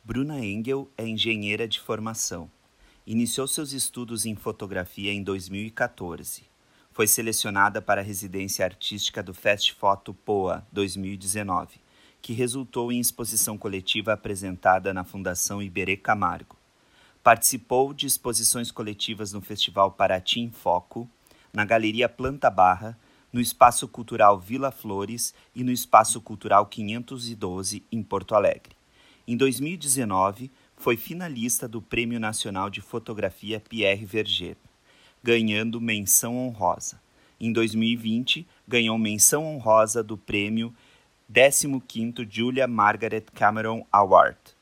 Bruna Engel é engenheira de formação. Iniciou seus estudos em fotografia em 2014. Foi selecionada para a residência artística do Fast Foto Poa 2019, que resultou em exposição coletiva apresentada na Fundação Iberê Camargo. Participou de exposições coletivas no Festival Paraty em Foco, na Galeria Planta Barra, no Espaço Cultural Vila Flores e no Espaço Cultural 512, em Porto Alegre. Em 2019, foi finalista do Prêmio Nacional de Fotografia Pierre Verger, ganhando menção honrosa. Em 2020, ganhou menção honrosa do Prêmio 15º Julia Margaret Cameron Award.